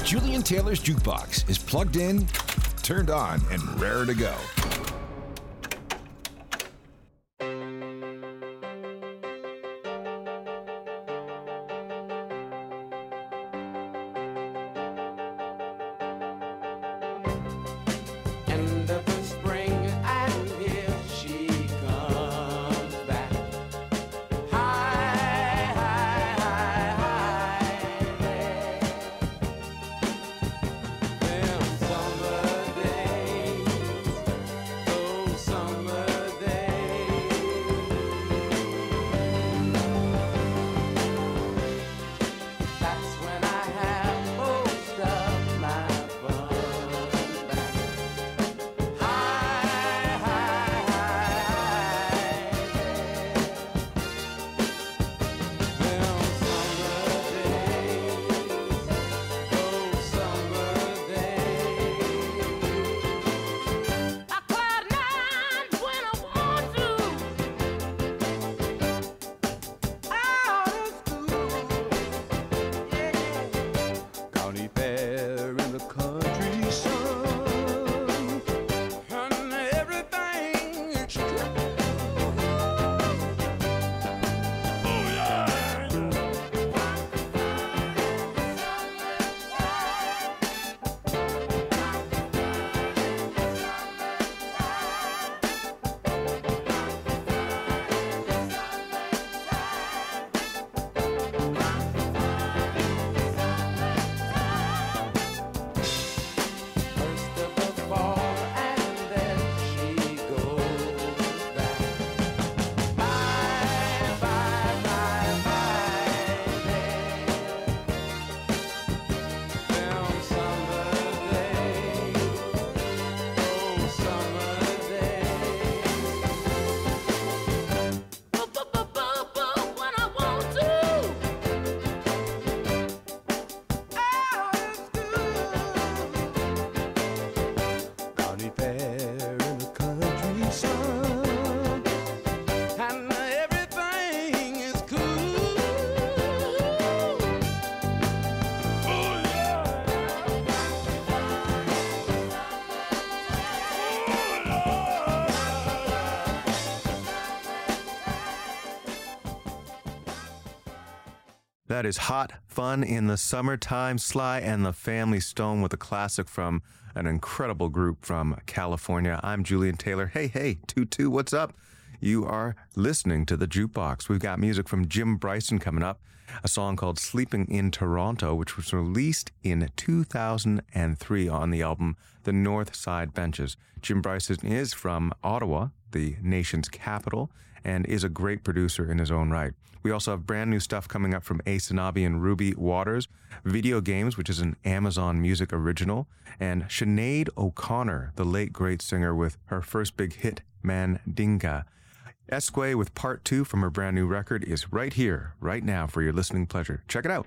Julian Taylor's Jukebox is plugged in, turned on, and raring to go. That is Hot Fun in the Summertime. Sly and the Family Stone with a classic from an incredible group from California. I'm Julian Taylor. Hey, Tutu, what's up? You are listening to The Jukebox. We've got music from Jim Bryson coming up, a song called Sleeping in Toronto, which was released in 2003 on the album The North Side Benches. Jim Bryson is from Ottawa, the nation's capital, and is a great producer in his own right. We also have brand new stuff coming up from Ace Sanabi and Ruby Waters, Video Games, which is an Amazon Music original, and Sinead O'Connor, the late great singer, with her first big hit, Mandinga. Esque with part 2 from her brand new record is right here, right now, for your listening pleasure. Check it out.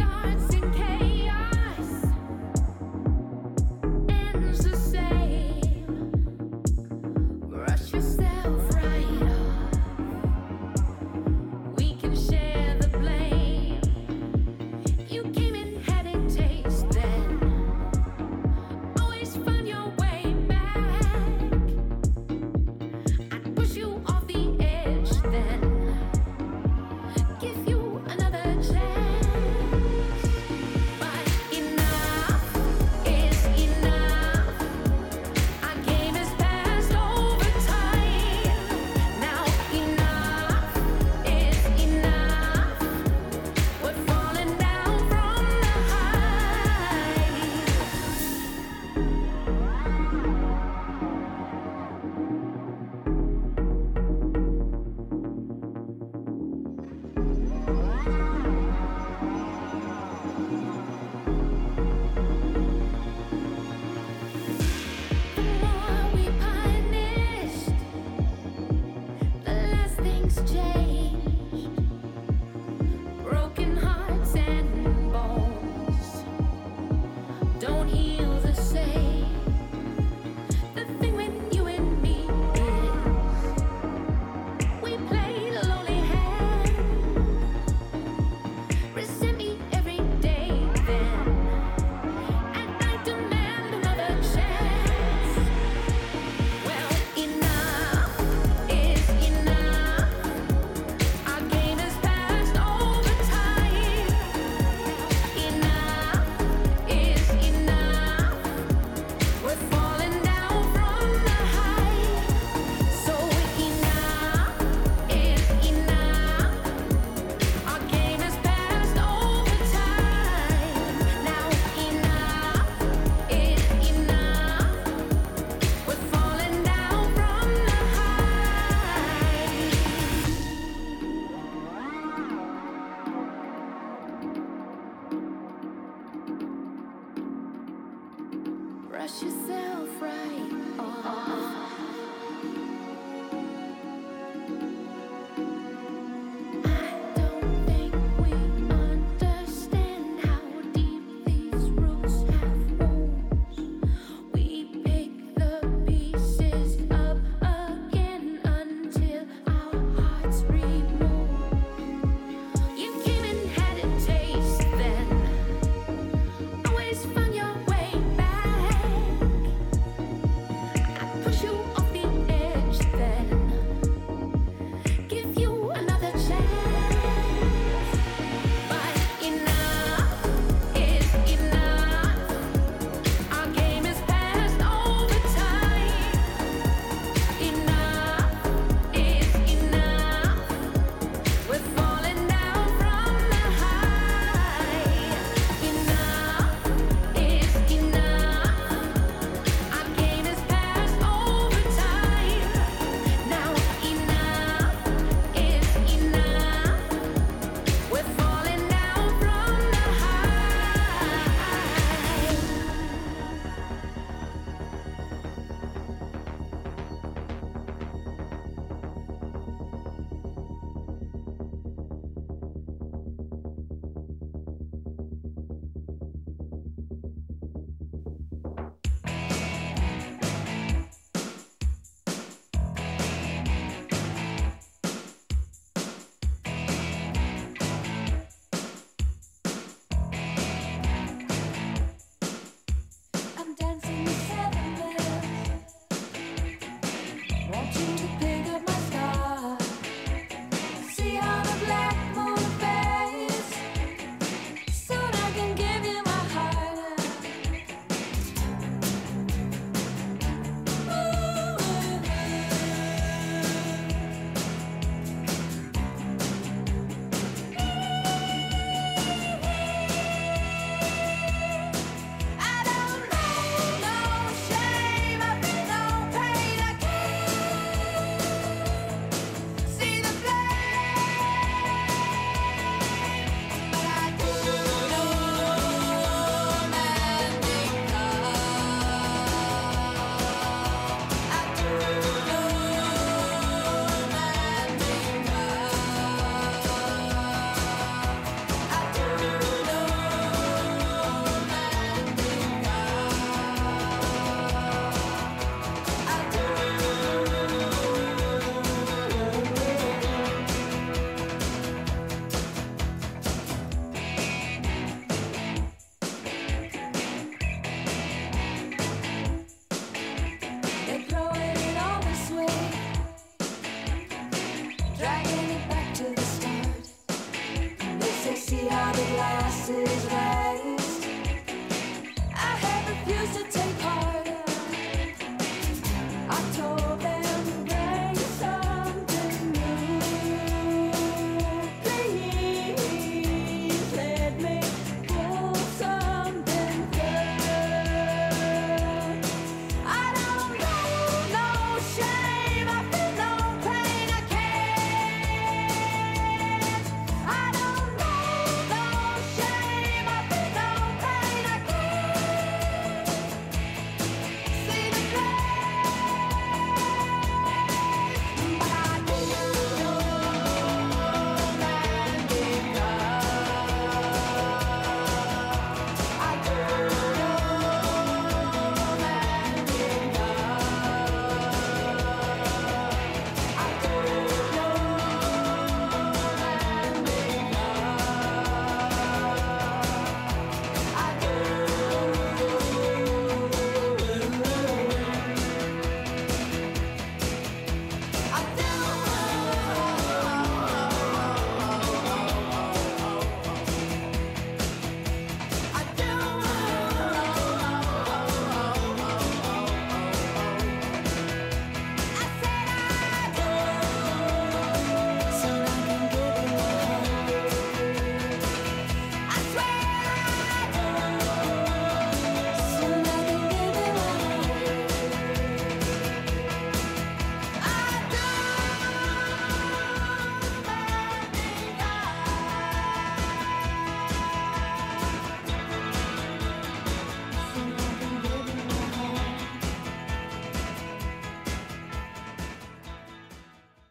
Say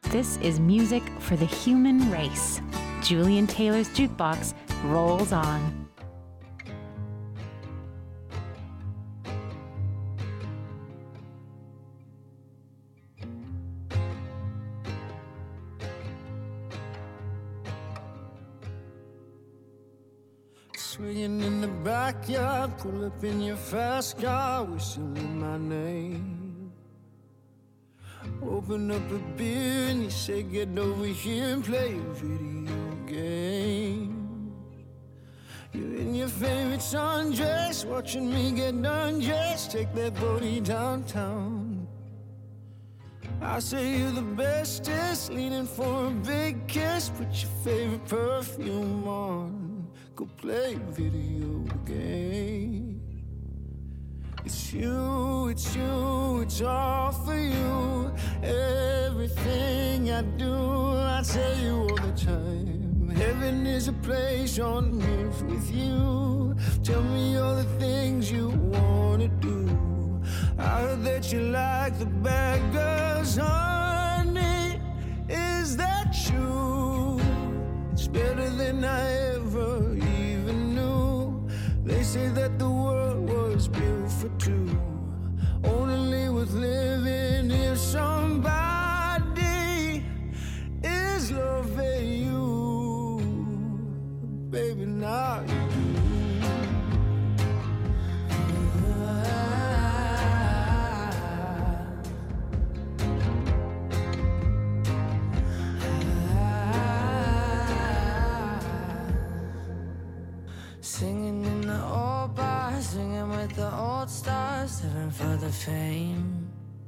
This is music for the human race. Julian Taylor's Jukebox rolls on. Swinging in the backyard, pull up in your fast car, whistling my name. Open up a beer and you say get over here and play a video game. You're in your favorite sundress, watching me get undressed, take that booty downtown. I say you're the bestest, leaning for a big kiss, put your favorite perfume on, go play a video game. It's you, it's you, it's all for you. Everything I do, I tell you all the time. Heaven is a place on earth with you. Tell me all the things you wanna do. I heard that you like the bad girls, honey. Is that true? It's better than I ever even knew. They say that the world was built for two, only with living if somebody is loving you. Baby, now you do. Singing in the old bars, singing with the old stars, living for the fame.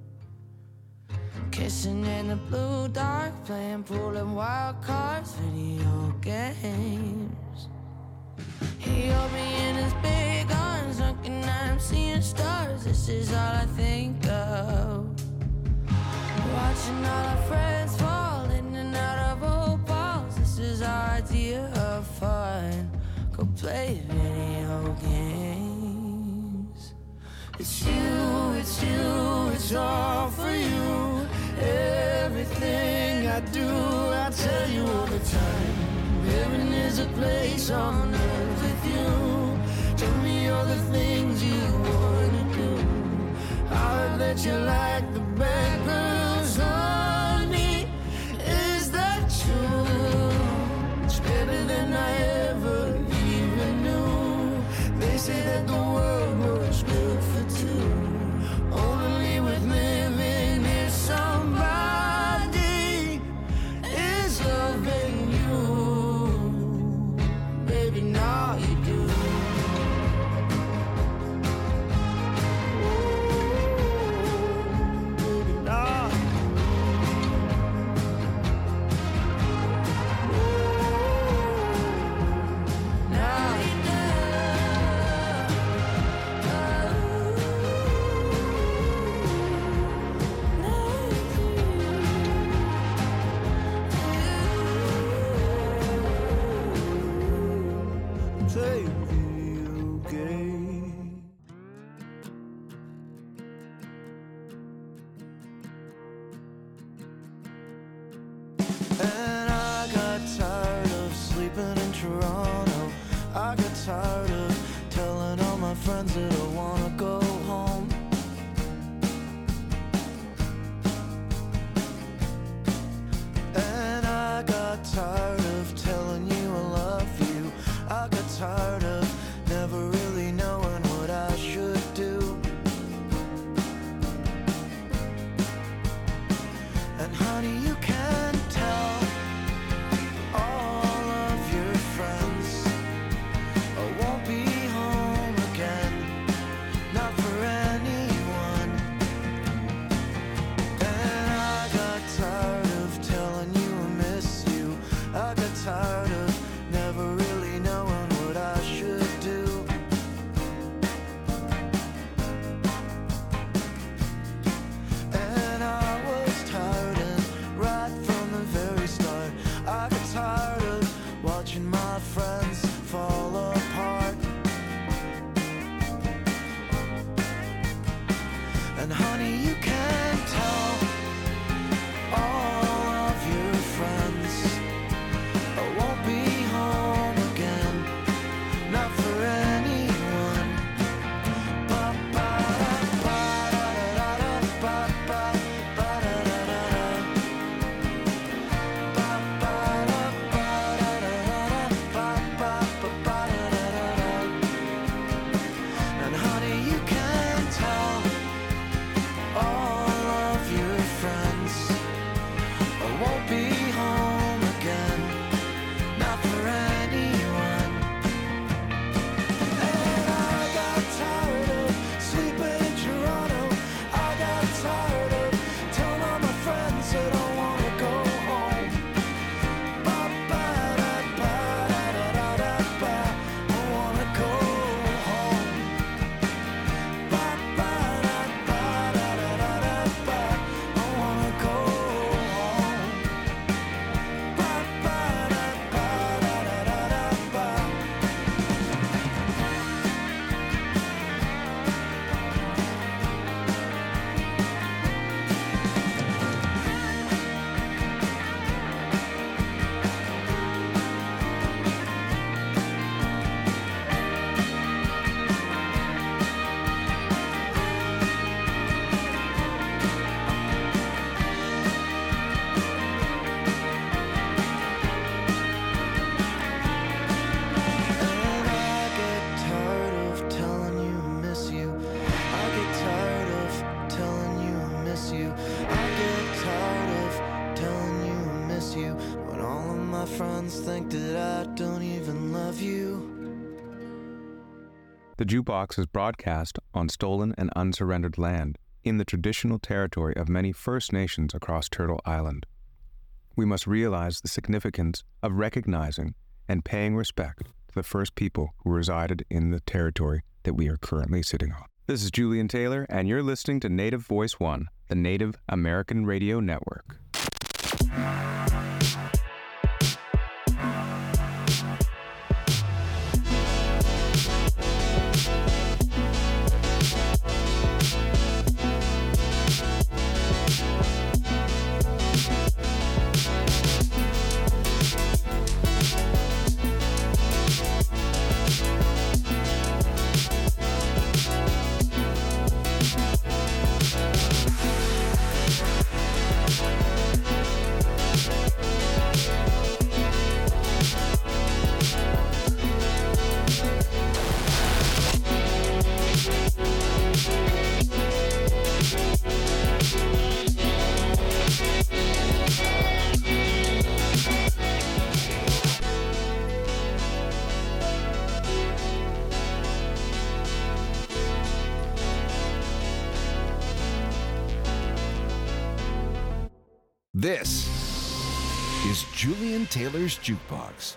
Kissing in the blue dark, playing pool and wild cards, video games. He held me in his big arms, looking at him, seeing stars. This is all I think of. Watching all our friends fall in and out of old balls. This is our idea of fun. Go play video games. It's you, it's you, it's all for you. Everything I do, I tell you all the time. Heaven is a place on earth with you. Tell me all the things you wanna do. I heard that you like the bad girls, honey. Is that true? It's better than I ever even knew. They say that the world was built for two, only with living if somebody is loving you. Baby, now you do. Baby, now you do. Now you do. Play a video game. And I got tired of sleeping in Toronto. I got tired of telling all my friends that I wanna go home. And I got tired of telling you I love you. I got tired of never really knowing what I should do. And honey, you can tell all of your friends I won't be home again, not for anyone. And I got tired of telling you I miss you. I got tired of never really knowing what I should do. And I was tired and miss you when all of my friends think that I don't even love you. The Jukebox is broadcast on stolen and unsurrendered land in the traditional territory of many First Nations across Turtle Island. We must realize the significance of recognizing and paying respect to the first people who resided in the territory that we are currently sitting on. This is Julian Taylor, and you're listening to Native Voice One, the Native American Radio Network. This is Julian Taylor's Jukebox.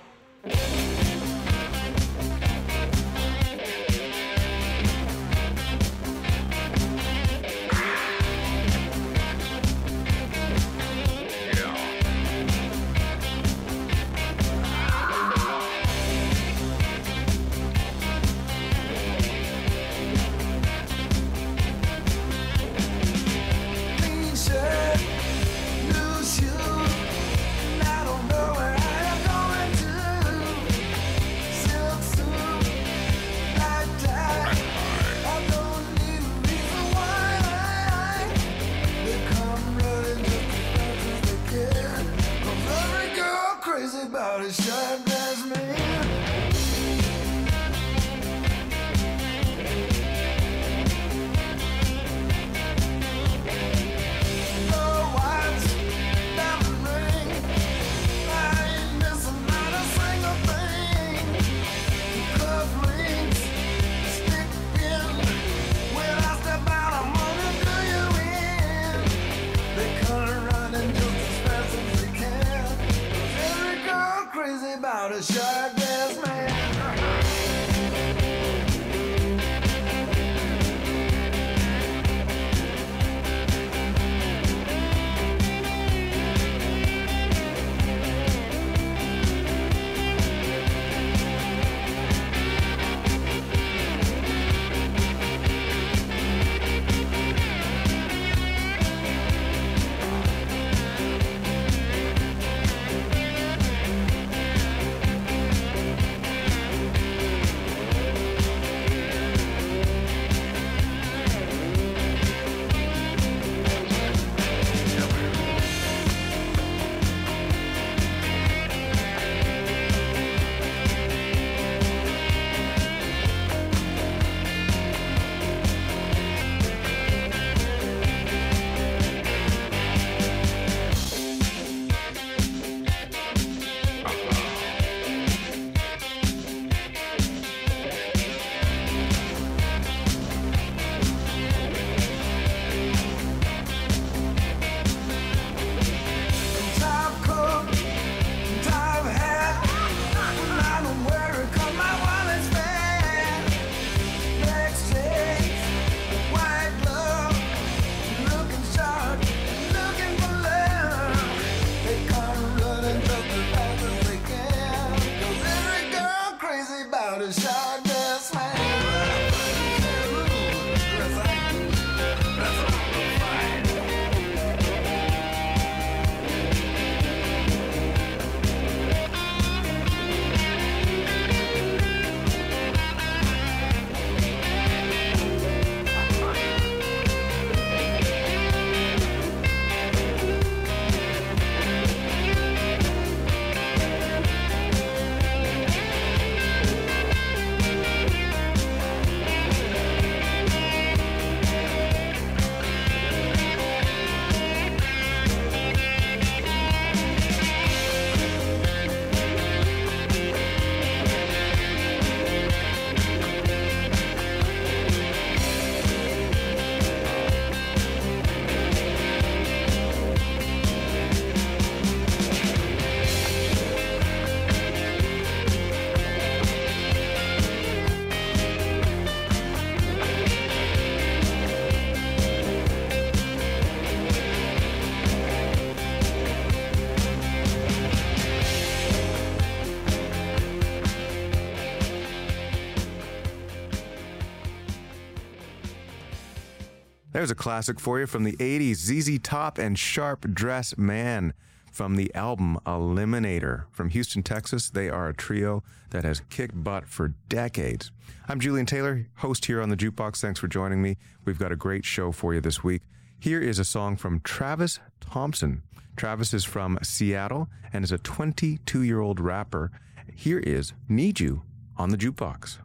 There's a classic for you from the 80s, ZZ Top and Sharp Dress Man from the album Eliminator. From Houston, Texas, they are a trio that has kicked butt for decades. I'm Julian Taylor, host here on the Jukebox. Thanks for joining me. We've got a great show for you this week. Here is a song from Travis Thompson. Travis is from Seattle and is a 22-year-old rapper. Here is Need You on the Jukebox.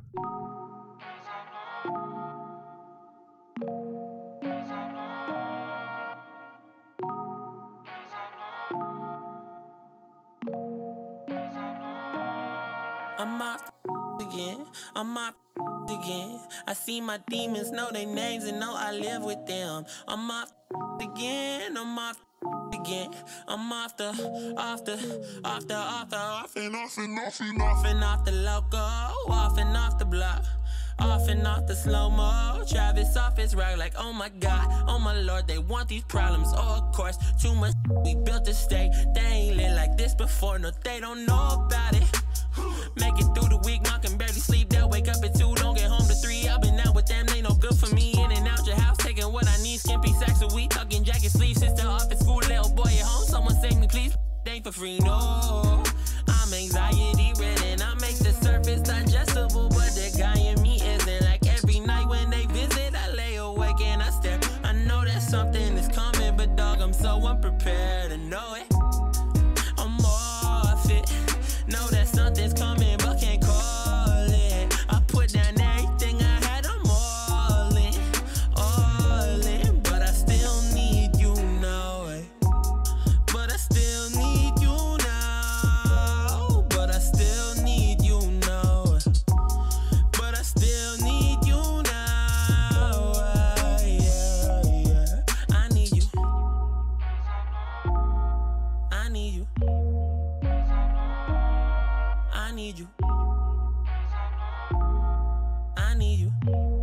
I'm off again. I see my demons, know their names, and know I live with them. I'm off again. I'm off again. I'm off and off the loco, off and off the block. Off and off the slow-mo, Travis off his rock like, oh my God, oh my Lord, they want these problems, oh of course, too much, we built a state, they ain't lit like this before, no, they don't know about it. Make it through the week, mom can barely sleep, they'll wake up at 2, don't get home to 3, I've been out with them, they no good for me, in and out your house, taking what I need, skimpy sacks a week, tucking jacket sleeves, sister off at school, little boy at home, someone save me please, they ain't for free, no, I'm anxiety ridden, I make the surface digestible, but the guy in me isn't, like every night when they visit, I lay awake and I stare, I know that something is coming, but dog, I'm so unprepared to know it, I'm off it, know that something's coming, but can't call it, I put down everything I had, I'm all in, but I still need you now, but I still need you now, but I still need you now, but I still need you now, yeah, I need you, I need you, I need you, I need you.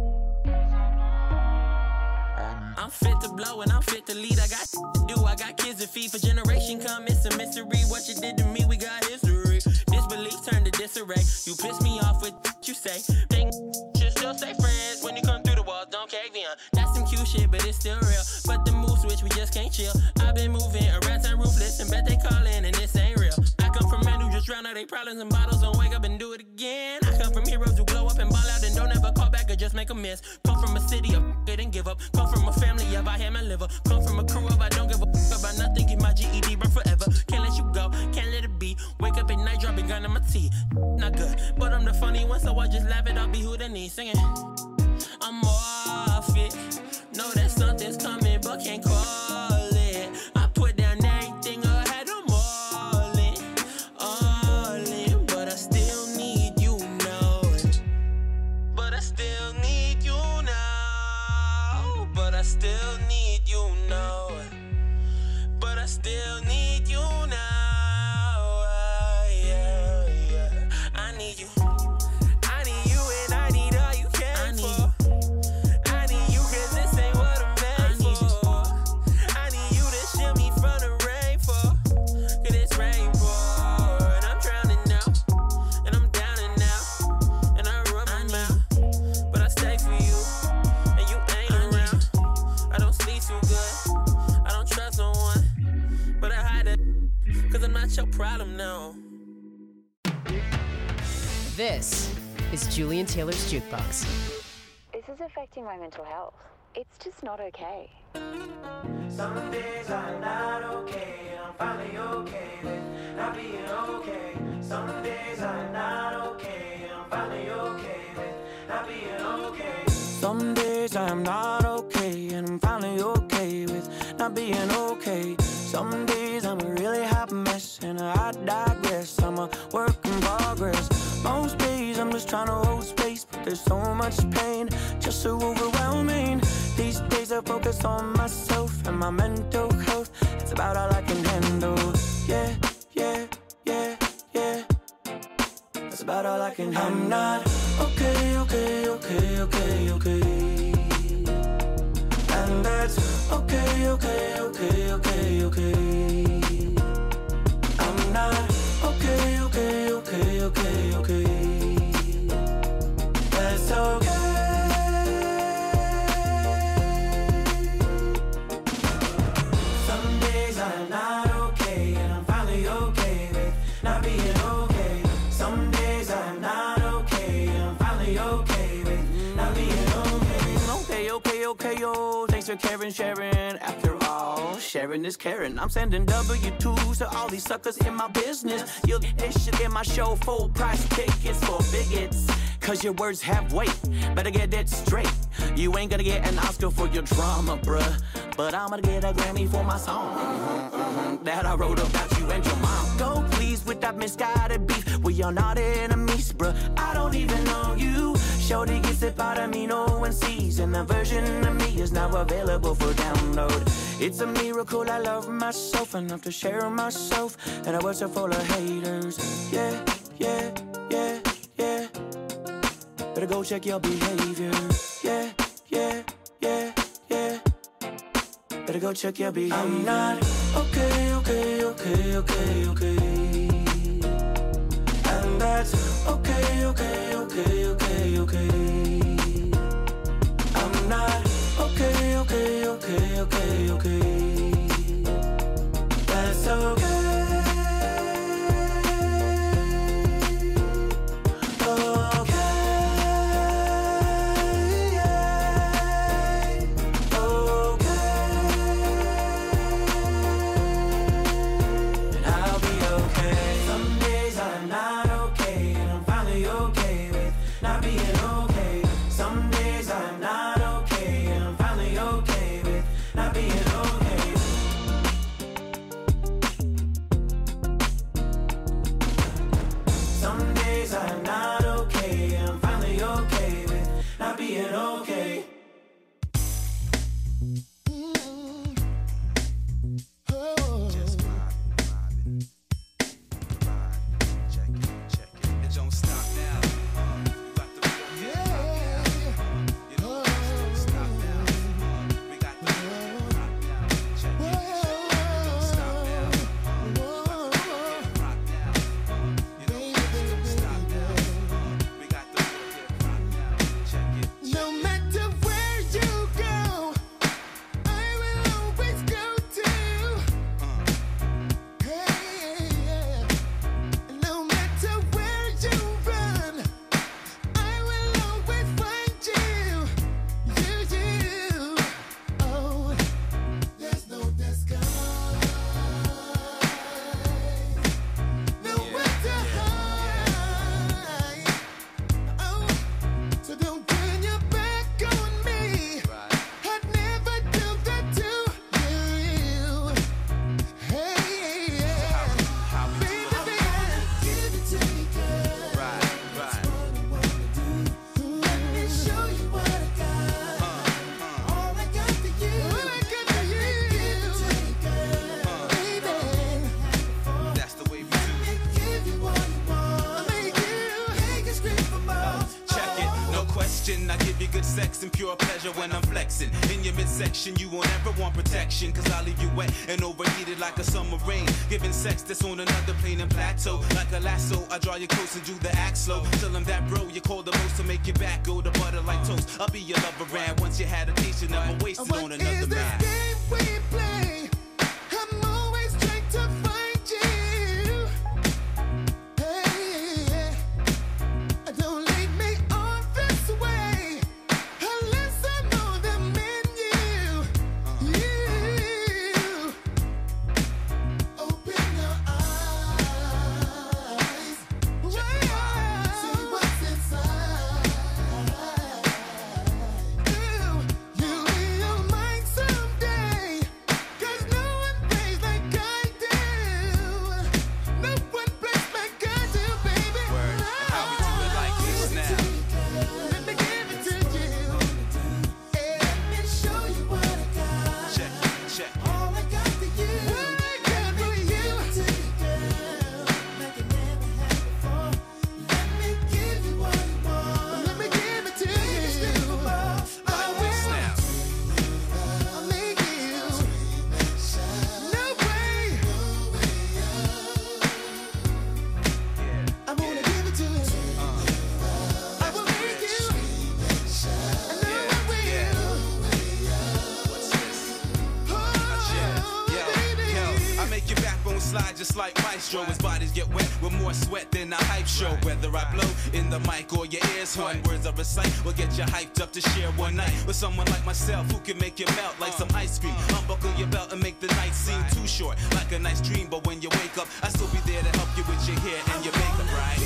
I'm fit to blow and I'm fit to lead. I got to do, I got kids to feed for generation come. It's a mystery. What you did to me, we got history. Disbelief turned to disarray. You piss me off with what you say. Think should still stay friends when you come through the walls. Don't cave in. That's some cute shit, but it's still real. But the move switch, we just can't chill. I've been moving around town ruthless and bet they callin' and this ain't real. I come from men who just drown out their problems in bottles and wake up and do it again. I come from heroes who glow up and ball out and don't ever call back or just make a miss. Come from a city of it and give up. Come from a family of I am and liver. Come from a crew of I don't give a about nothing. Get my GED run forever. Can't let you go, can't let it be. Wake up at night, dropping gun in my tea. Not good, but I'm the funny one, so I just laugh it. I'll be who they need singing. I'm off it. Know that something's coming, but can't call it. I put down everything I had. I'm all in, but I still need you now. But I still need you now. But I still need you now. But I still need you now. Yeah. I need you. I need you and I need all you care for. I need you 'cause this ain't what I'm made for. I need you to shield me from the rain for. 'Cause it's rainbow and I'm drowning now. And I'm down and out. And I run my mouth. But I stay for you. And you ain't around. I don't sleep too good. I don't trust no one. But I hide it. 'Cause I'm not your problem now. This is Julian Taylor's Jukebox. This is affecting my mental health. It's just not okay. Some days are not okay, and I'm finally okay with not being okay. Some days are not okay, and I'm finally okay with not being okay. Some days I'm not okay, and I'm finally okay with not being okay. Some days I'm a really hot mess, and I digress. I'm a work in progress. Most days I'm just trying to hold space, but there's so much pain, just so overwhelming. These days I focus on myself and my mental health. It's about all I can handle. Yeah. That's about all I can handle. I'm not okay. And that's okay. I'm not okay. That's okay. Thanks for caring, sharing. After all, sharing is caring. I'm sending W-2s to all these suckers in my business. You'll get this shit in my show, full price tickets for bigots. Cause your words have weight, better get it straight. You ain't gonna get an Oscar for your drama, bruh, but I'm gonna get a Grammy for my song that I wrote about you and your mom. Go please with that misguided beef. We are not enemies, bruh, I don't even know you. Shorty gets it out of me, no one sees. And the version of me is now available for download. It's a miracle I love myself enough to share myself. And the words are full of haters. Yeah, yeah, yeah, yeah. Better go check your behavior. Yeah, yeah, yeah, yeah. Better go check your behavior. I'm not okay, okay, okay, okay, okay. And that's okay, okay, okay, okay, okay. I'm not okay, okay, okay, okay, okay. That's okay. And pure pleasure when I'm flexing. In your midsection, you won't ever want protection. Cause I'll leave you wet and overheated like a summer rain. Giving sex that's on another plane and plateau. Like a lasso, I draw you close and do the act slow. Tell them that bro, you call the most to make your back go to butter like toast. I'll be your lover and once you had a taste, you never wasted on another man. What is this game we play? I'm always trying to find you. Hey, don't leave me on this way. Cause microphone slide just like Maestro. His bodies get wet with more sweat than a hype show. Whether I blow in the mic or your ears horn, words I recite will get you hyped up to share one night with someone like myself who can make you melt like some ice cream. Unbuckle your belt and make the night seem too short, like a nice dream. But when you wake up, I still be there to help you with your hair and your makeup, right?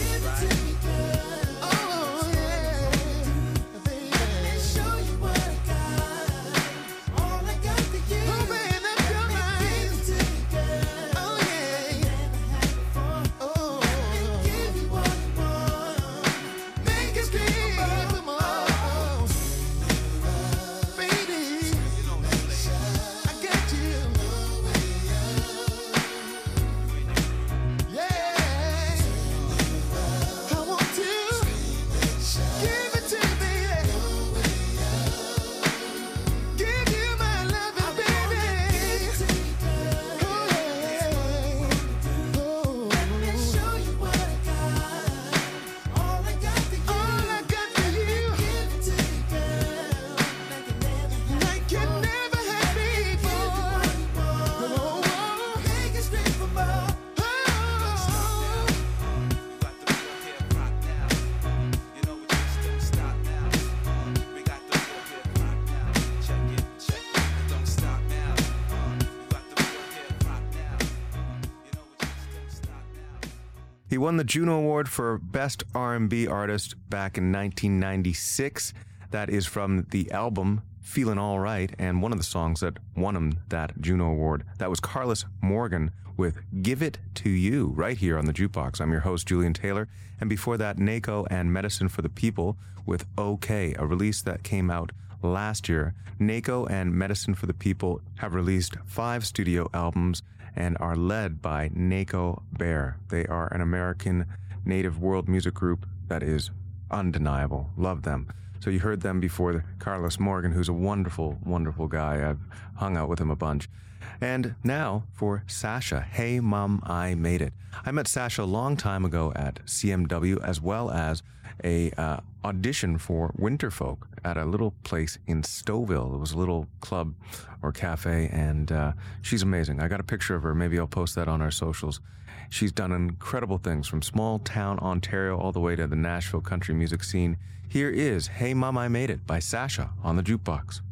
He won the Juno Award for Best R&B Artist back in 1996. That is from the album Feelin' Alright, and one of the songs that won him that Juno Award. That was Carlos Morgan with Give It To You, right here on the Jukebox. I'm your host, Julian Taylor, and before that, Nako and Medicine for the People with OK, a release that came out last year. Nako and Medicine for the People have released 5 studio albums and are led by Nako Bear. They are an American native world music group that is undeniable. Love them. So you heard them before Carlos Morgan, who's a wonderful, wonderful guy. I've hung out with him a bunch. And now for Sasha, Hey Mom, I Made It. I met Sasha a long time ago at CMW, as well as a audition for Winterfolk at a little place in Stouffville. It was a little club or cafe, and she's amazing. I got a picture of her. Maybe I'll post that on our socials. She's done incredible things from small town Ontario all the way to the Nashville country music scene. Here is Hey Mom, I Made It by Sasha on the Jukebox.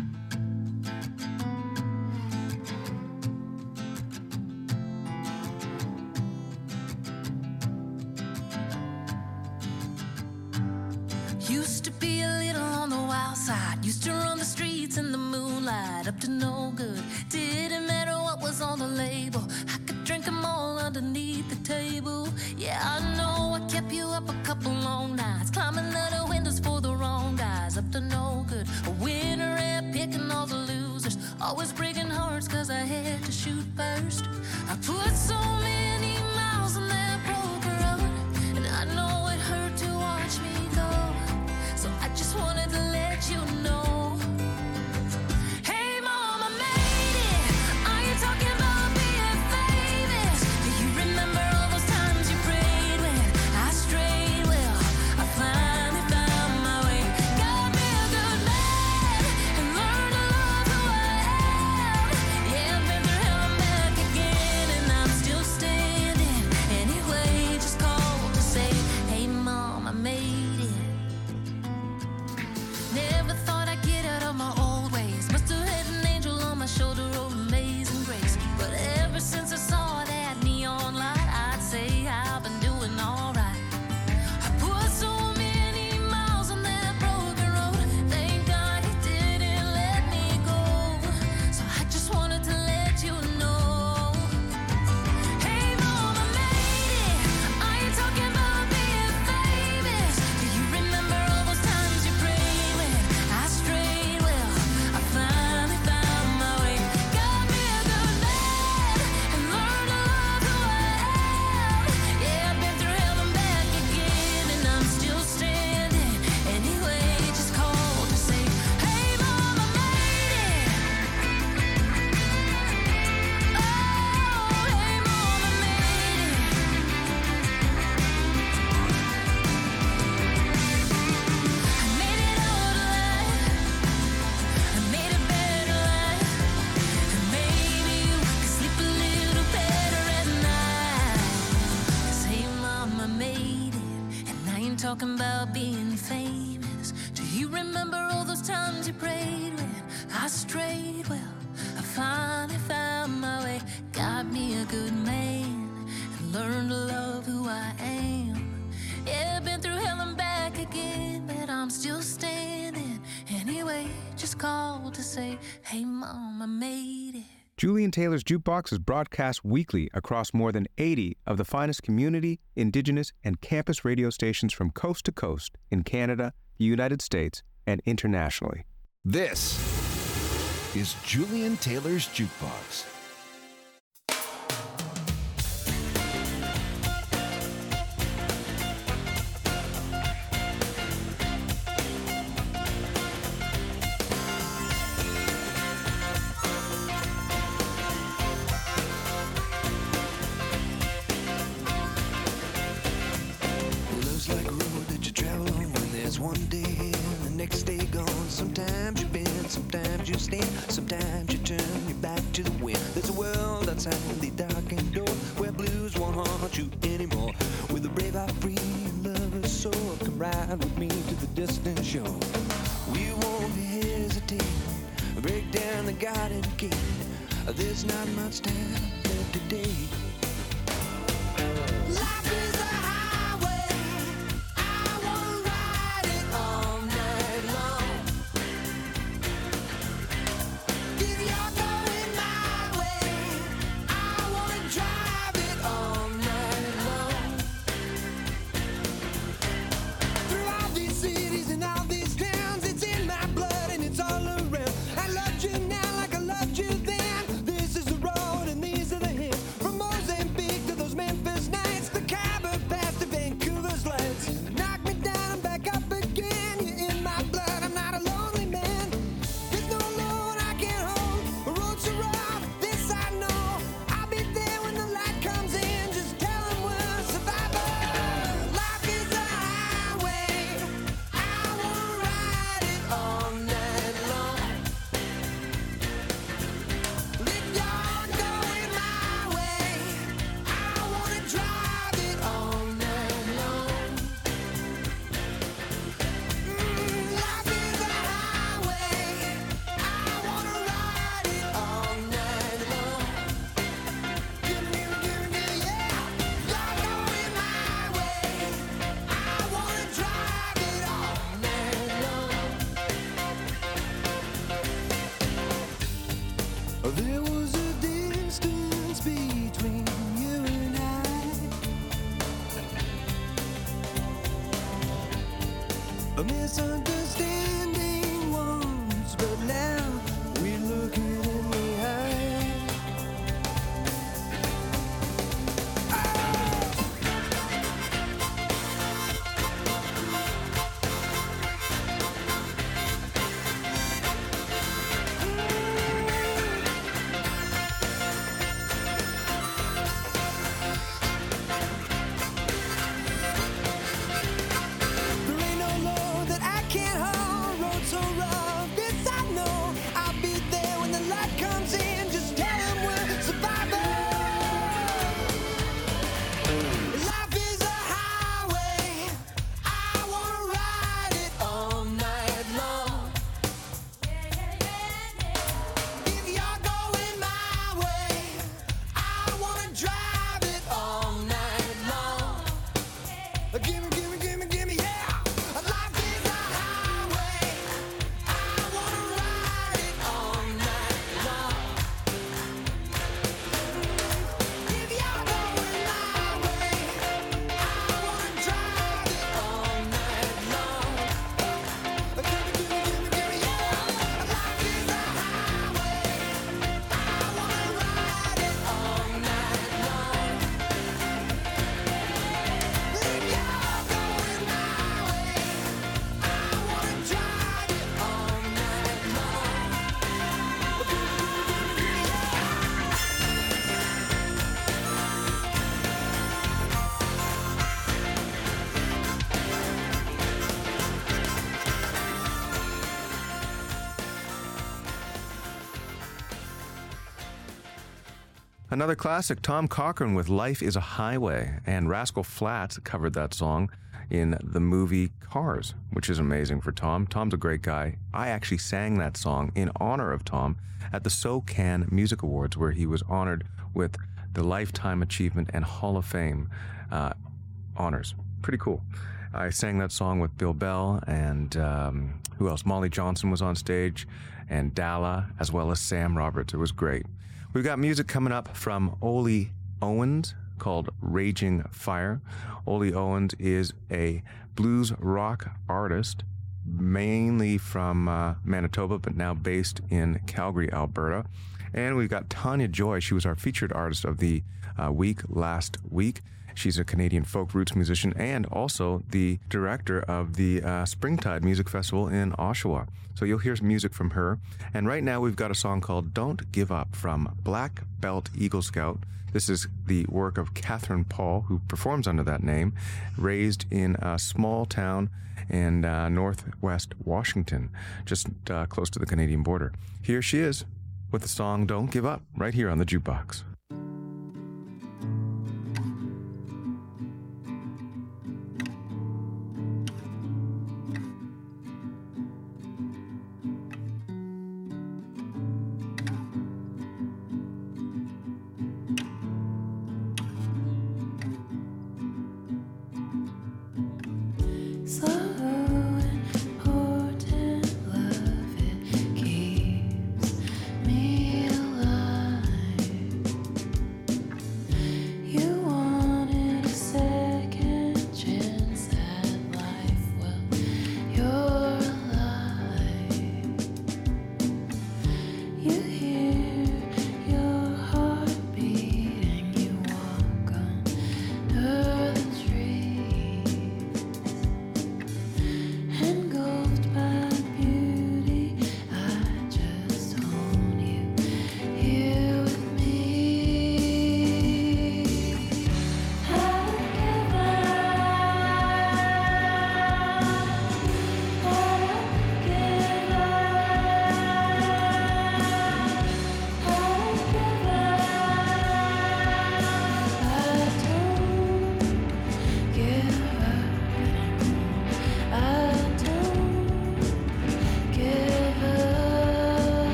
Used to be a little on the wild side. Used to run the streets in the moonlight. Up to no good. Didn't matter what was on the label. I could drink them all underneath the table. Yeah, I know I kept you up a couple long nights. Climbing out the windows for the wrong guys. Up to no good. A winner and picking all the losers. Always breaking hearts cause I had to shoot first. I put so many miles on that broken road. And I know it hurt to watch me go. So I just wanted to let you know. Hey mom, I made it. Are you talking about being famous? Do you remember all those times you prayed when I strayed? Well, I finally found my way. Got me a good man and learned to love who I am. Yeah, I've been through hell and back again. talking about being famous. Do you remember all those times you prayed when I strayed? Well, I finally found my way, got me a good man, and learned to love who I am. Yeah, been through hell and back again, but I'm still standing. Anyway, just called to say, hey Mom, I made it. Julian Taylor's Jukebox is broadcast weekly across more than 80 of the finest community, indigenous, and campus radio stations from coast to coast in Canada, the United States, and internationally. This is Julian Taylor's Jukebox. Love's like a road that you travel on when there's one day here and the next day gone. Sometimes you bend, sometimes you stand, sometimes you turn your back to the wind. There's a world outside the darkened door where blues won't haunt you anymore. With a brave heart, free and lover's soul, come ride with me to the distant shore. We won't hesitate, break down the garden gate. There's not much time left today. Life is a highway, I wanna ride it all night long. If you're going my way, I wanna drive it all night long. Through all these cities and all these towns, it's in my blood and it's all around. I loved you now like I loved you then. This is the road and these are the hills. From Mozambique to those Memphis nights, the Khyber Pass to Vancouver's lights. Knock me down and back up again. You're in my blood, I'm not a lonely man. There's no load I can't hold. The road's so rough, this I know. I'll be there when the light comes in. Just tell them we're survivors. Life is a highway, I wanna ride it all night long. If you're going my way, I wanna drive it all night long. Life is a highway, I wanna ride it all night long. Give me, yeah. You're going my way, I wanna drive it all night long. There was a distance between you and I, a misunderstanding once, but now we're looking in the eye. There ain't no load that I can't Another classic, Tom Cochrane with Life is a Highway, and Rascal Flatts covered that song in the movie Cars, which is amazing for Tom. Tom's a great guy. I actually sang that song in honor of Tom at the SoCan Music Awards, where he was honored with the Lifetime Achievement and Hall of Fame honors. Pretty cool. I sang that song with Bill Bell and who else? Molly Johnson was on stage, and Dalla, as well as Sam Roberts. It was great. We've got music coming up from Ole Owens called Raging Fire. Ole Owens is a blues rock artist, mainly from Manitoba, but now based in Calgary, Alberta. And we've got Tanya Joy. She was our featured artist of the week last week. She's a Canadian folk roots musician and also the director of the Springtide Music Festival in Oshawa. So you'll hear some music from her. And right now we've got a song called Don't Give Up from Black Belt Eagle Scout. This is the work of Catherine Paul, who performs under that name, raised in a small town in northwest Washington, just close to the Canadian border. Here she is with the song Don't Give Up, right here on the Jukebox. Me alive.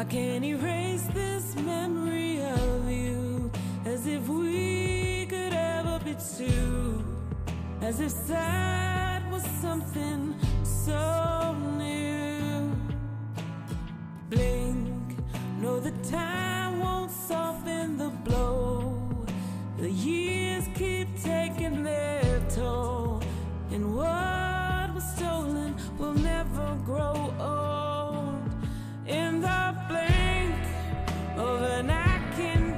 I can't erase this memory of you, as if we could ever be two, as if sad was something so new. Blink, know the time won't soften the blow. The years keep taking their toll, and what was stolen will never grow old. In the blink of an eye can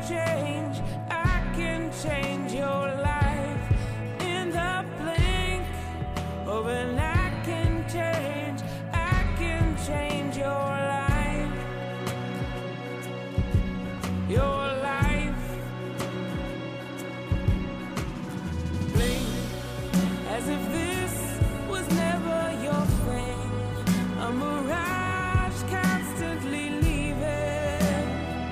change your life. In the blink of an eye can change your life. Your life. Blink as if this was never your thing. A mirage constantly leaving.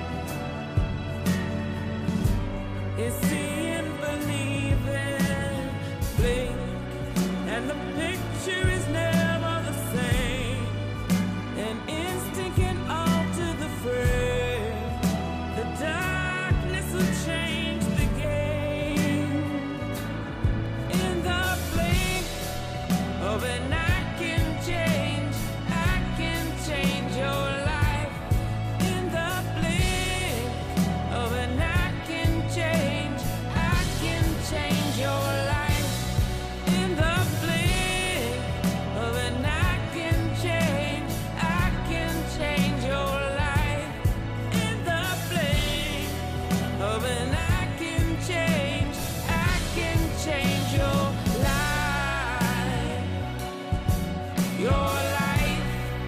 It's seeing, believing. Blink and the picture is never the same. An instinct can alter the frame. The darkness will change the game. In the blink of an eye I can change your life. In the blink of an eye can change your life. In the blink of an eye can change your life. In the blink of an eye can change your life. Your life.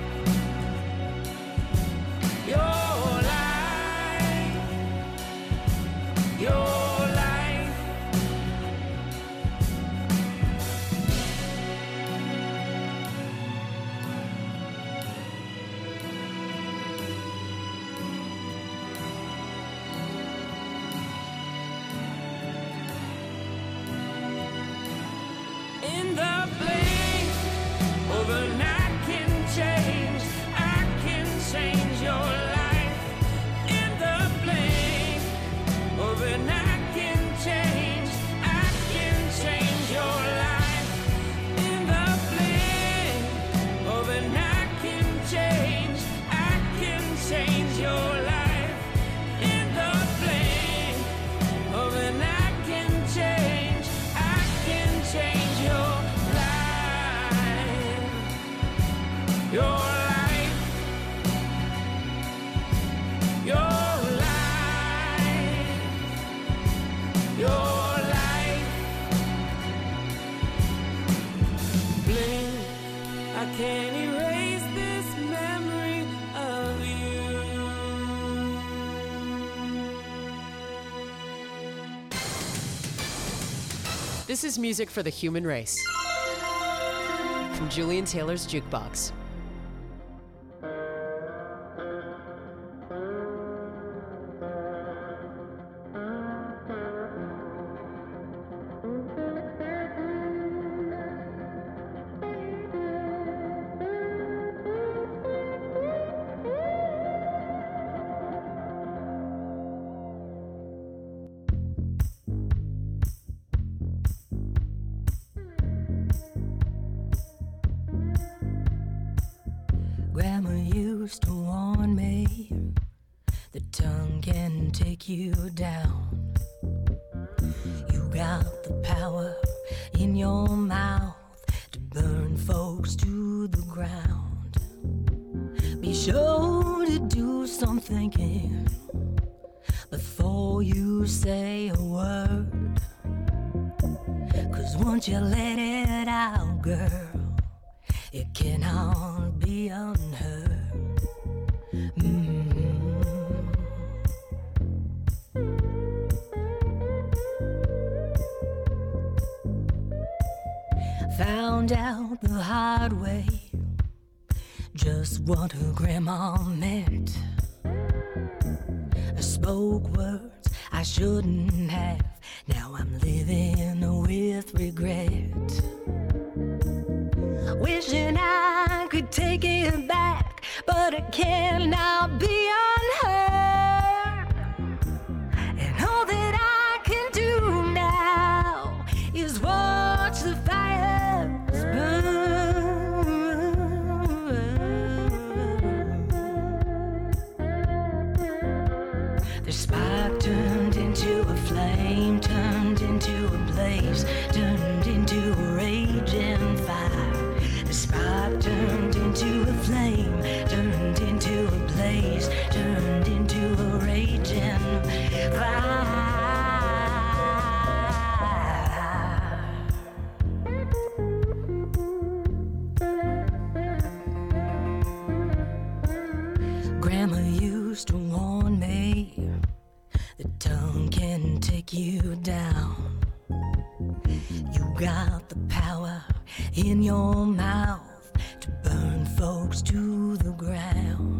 Your life. Your life. In the blink of an eye can change your life. In the blink of an eye can change your life. In the blink of an eye can change your life. In the blink of an eye can change your life. Your life. Your life. Your life. Blink, I can't erase this memory of you. This is music for the human race. From Julian Taylor's Jukebox. Grandma used to warn me, the tongue can take you down. You got the power in your mouth to burn folks to the ground. Be sure to do some thinking before you say a word, 'cause once you let it out, girl, it cannot be unheard. Found out the hard way just what her grandma meant. I spoke words I shouldn't have. Now I'm living with regret. Wishing I could take it back, but it cannot be unheard. And all that I can do now is watch the fires burn. The spark turned into a flame, turned into a blaze, turned into a raging fire. The spark turned into a flame, turned into a blaze, turned into a raging fire. Grandma used to warn me, the tongue can take you down. You got the power in your mouth to burn folks to the ground.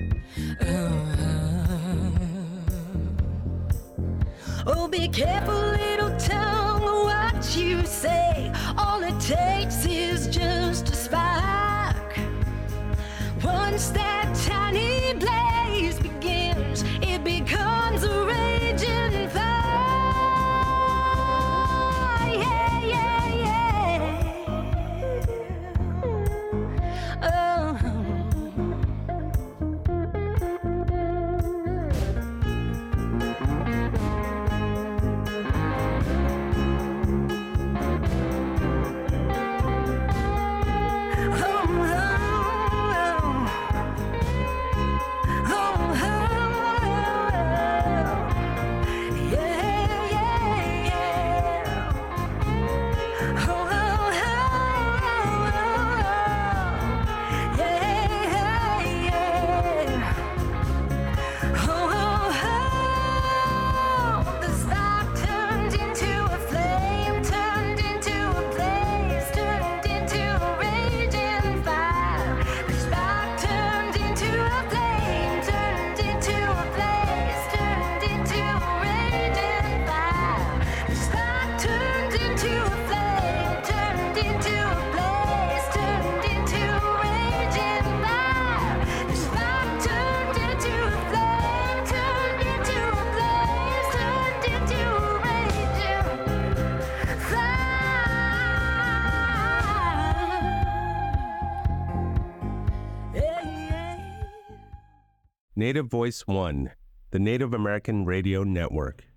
Oh, be careful, little tongue, what you say. All it takes is just a spark. Once that tiny blaze begins, it becomes a raging fire. Yeah, yeah, yeah. Oh. Native Voice One, the Native American Radio Network.